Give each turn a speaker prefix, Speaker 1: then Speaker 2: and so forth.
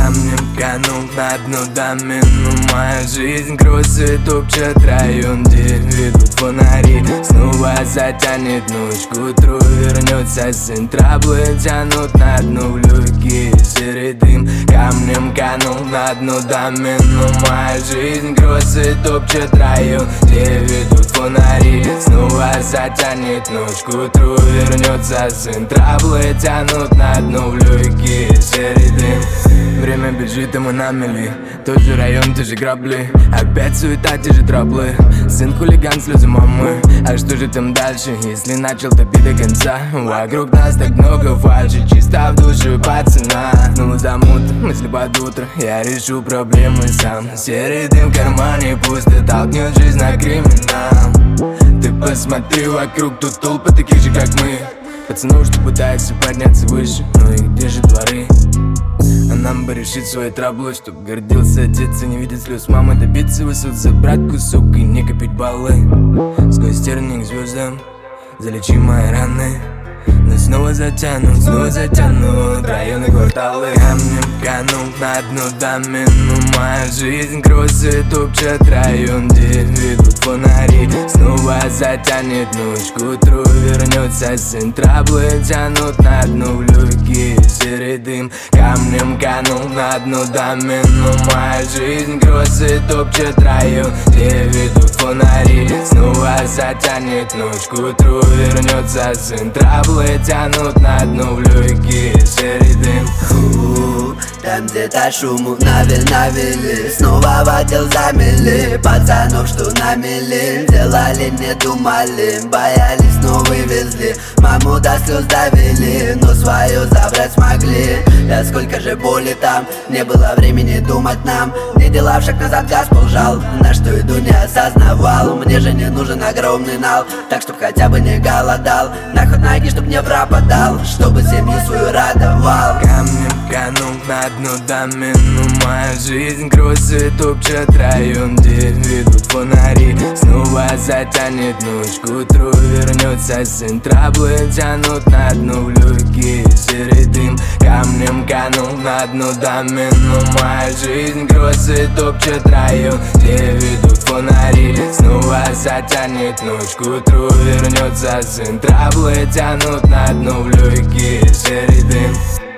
Speaker 1: Камнем канул на дно домину. Моя жизнь кроссы топчет район, где ведут фонари. Снова затянет ночь, к утру вернется сын. Траблы тянут на дно в люки, серый дым. Камнем канул на дно домину. Моя жизнь кроссы топчет район, где ведут фонари. Снова затянет ночь, к утру вернется сын. Траблы тянут на дно в люки, серый дым. Время бежит, и мы на мели. Тот же район, те же грабли. Опять суета, те же траблы. Сын хулиган, слезы мамы. А что же там дальше, если начал топить до конца? Вокруг нас так много фальши, чисто в душе пацана. Ну замут, мысли под утро, я решу проблемы сам. Серый дым в кармане пусто, толкнет жизнь на криминал. Ты посмотри вокруг, тут толпы таких же, как мы. Пацанов, что пытаются подняться выше, но их держат дворы. А нам бы решить свои траблы, чтоб гордился отец и не видеть слез мамы. Добиться высот, забрать кусок и не копить баллы. Сквозь тернии к звездам залечи мои раны. Но снова затянут районы, кварталы. Камнем канул на дно домину. Моя жизнь кроссы топчет район, где ведут фонари. Снова затянет ночь, к утру вернется сын. Траблы тянут на дно в люки, серый дым. Камнем канул на дно домину. Моя жизнь кроссы топчет район, где ведут фонари. Снова затянет ночь, к утру вернется сын. Траблы тянут на дно в люки, серый дым.
Speaker 2: Там где-то шуму навели, снова в отдел замели. Пацанов, что намели, делали, не думали, боялись, но вывезли. Маму до слез довели, но свою забрать смогли. Да сколько же боли там, не было времени думать нам. Не дела в шаг назад, газ полжал, на что иду не осознавал. Мне же не нужен огромный нал, так чтоб хотя бы не голодал. На ход ноги, чтоб не пропадал, чтобы семью свою радовал.
Speaker 1: Камнем канул на дно домину. Моя жизнь кроссы топчет район, где ведут фонари. Снова затянет ночь, к утру вернется сын. Траблы тянут на дно в люки, серый дым. Камнем канул на дно домину. Моя жизнь кроссы топчет район, где ведут фонари. Снова затянет ночь, к утру вернется сын. Траблы тянут на дно в люки, серый дым.